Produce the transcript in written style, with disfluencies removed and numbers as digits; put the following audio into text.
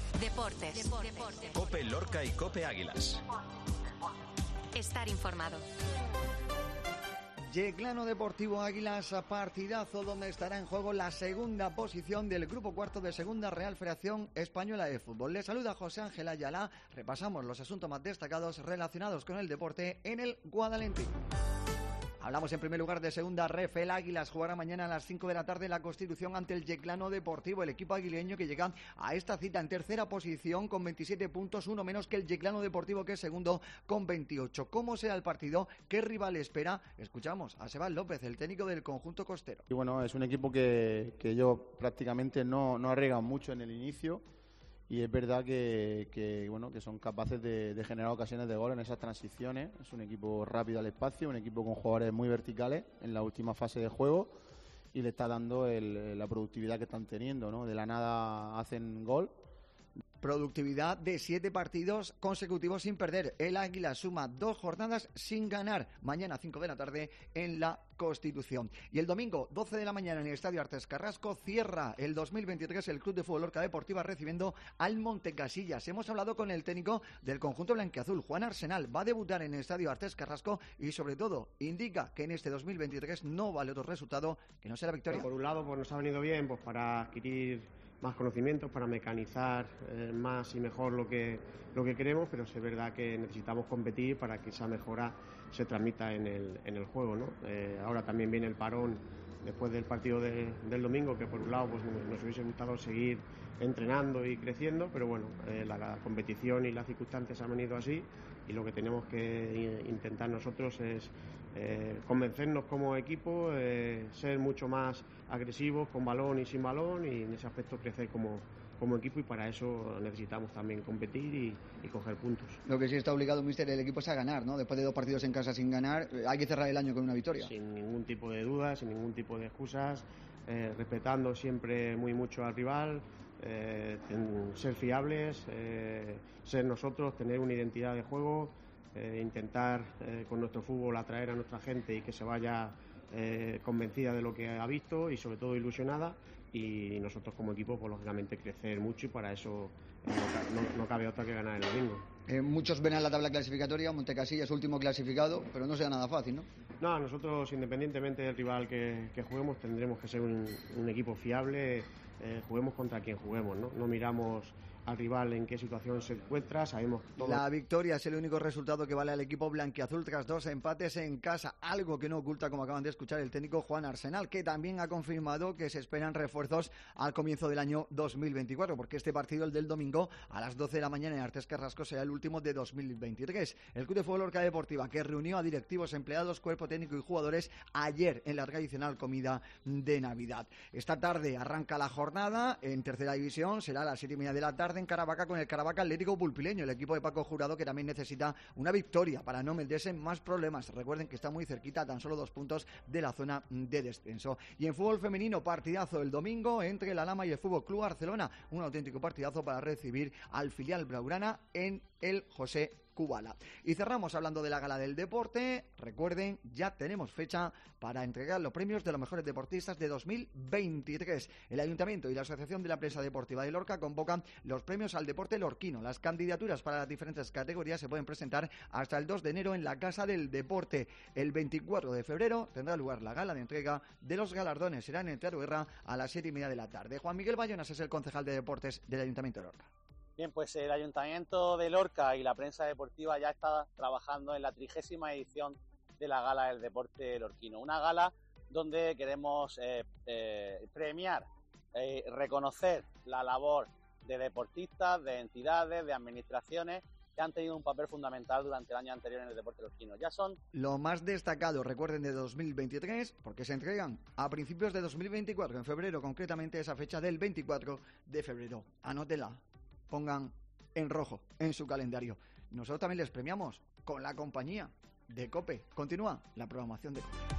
Deportes. COPE Lorca y COPE Águilas. Estar informado. Yeclano Deportivo Águilas, partidazo donde estará en juego la segunda posición del grupo cuarto de segunda Real Federación Española de Fútbol. Les saluda José Ángel Ayala. Repasamos los asuntos más destacados relacionados con el deporte en el Guadalentín. Hablamos en primer lugar de segunda ref. El Águilas jugará mañana a las 5 de la tarde en la Constitución ante el Yeclano Deportivo, el equipo aguileño que llega a esta cita en tercera posición con 27 puntos, uno menos que el Yeclano Deportivo, que es segundo con 28. ¿Cómo será el partido? ¿Qué rival espera? Escuchamos a Sebas López, el técnico del conjunto costero. Y bueno, es un equipo que yo prácticamente no arriesgan mucho en el inicio. Y es verdad que son capaces de generar ocasiones de gol en esas transiciones. Es un equipo rápido al espacio, un equipo con jugadores muy verticales en la última fase de juego y le está dando la productividad que están teniendo, ¿no? De la nada hacen gol. Productividad de 7 partidos consecutivos sin perder. El Águila suma 2 jornadas sin ganar. Mañana a 5 de la tarde en la Constitución. Y el domingo 12 de la mañana en el Estadio Artes Carrasco cierra el 2023 el Club de Fútbol Lorca Deportiva recibiendo al Montecasillas. Hemos hablado con el técnico del conjunto blanquiazul, Juan Arsenal. Va a debutar en el Estadio Artes Carrasco y sobre todo indica que en este 2023 no vale otro resultado que no sea la victoria. Por un lado pues nos ha venido bien pues para adquirir más conocimientos, para mecanizar más y mejor lo que queremos, pero es verdad que necesitamos competir para que esa mejora se transmita en el juego, ¿no? Ahora también viene el parón después del partido del domingo, que por un lado pues nos hubiese gustado seguir entrenando y creciendo, pero bueno, la competición y las circunstancias han venido así y lo que tenemos que intentar nosotros es convencernos como equipo, ser mucho más agresivos con balón y sin balón y en ese aspecto crecer como equipo, y para eso necesitamos también competir y coger puntos. Lo que sí está obligado, míster, el equipo es a ganar, ¿no? Después de 2 partidos en casa sin ganar, hay que cerrar el año con una victoria. Sin ningún tipo de dudas, sin ningún tipo de excusas, respetando siempre muy mucho al rival, ser fiables, ser nosotros, tener una identidad de juego, intentar con nuestro fútbol atraer a nuestra gente y que se vaya convencida de lo que ha visto y sobre todo ilusionada, y nosotros como equipo pues lógicamente crecer mucho, y para eso no cabe otra que ganar el domingo. Muchos ven a la tabla clasificatoria, Montecasillas último clasificado, pero no será nada fácil, ¿no? No, nosotros independientemente del rival que juguemos tendremos que ser un equipo fiable, juguemos contra quien juguemos, ¿no? No miramos al rival en qué situación se encuentra, sabemos que todo... La victoria es el único resultado que vale al equipo blanquiazul tras 2 empates en casa, algo que no oculta, como acaban de escuchar, el técnico Juan Arsenal, que también ha confirmado que se esperan refuerzos al comienzo del año 2024, porque este partido, el del domingo, a las 12 de la mañana en Artes Carrasco, será el último de 2023. El Club de Fútbol Lorca Deportiva, que reunió a directivos, empleados, cuerpo técnico y jugadores ayer en la tradicional comida de Navidad. Esta tarde arranca la jornada en tercera división, será a las 7:30 de la tarde en Caravaca con el Caravaca Atlético Pulpileño, el equipo de Paco Jurado, que también necesita una victoria para no meterse en más problemas. Recuerden que está muy cerquita, tan solo 2 puntos de la zona de descenso. Y en fútbol femenino, partidazo el domingo entre la Lama y el Fútbol Club Barcelona, un auténtico partidazo para recibir al filial blaugrana en el José Kubala. Y cerramos hablando de la Gala del Deporte. Recuerden, ya tenemos fecha para entregar los premios de los mejores deportistas de 2023. El Ayuntamiento y la Asociación de la Prensa Deportiva de Lorca convocan los premios al deporte lorquino. Las candidaturas para las diferentes categorías se pueden presentar hasta el 2 de enero en la Casa del Deporte. El 24 de febrero tendrá lugar la gala de entrega de los galardones. Será en el Teatro Guerra a las 7:30 de la tarde. Juan Miguel Bayonas es el concejal de deportes del Ayuntamiento de Lorca. Bien, pues el Ayuntamiento de Lorca y la prensa deportiva ya está trabajando en la 30ª edición de la Gala del Deporte Lorquino. Una gala donde queremos premiar, reconocer la labor de deportistas, de entidades, de administraciones que han tenido un papel fundamental durante el año anterior en el deporte lorquino. Ya son lo más destacado, recuerden, de 2023, porque se entregan a principios de 2024, en febrero, concretamente esa fecha del 24 de febrero. Anótela. Pongan en rojo en su calendario. Nosotros también les premiamos con la compañía de COPE. Continúa la programación de COPE.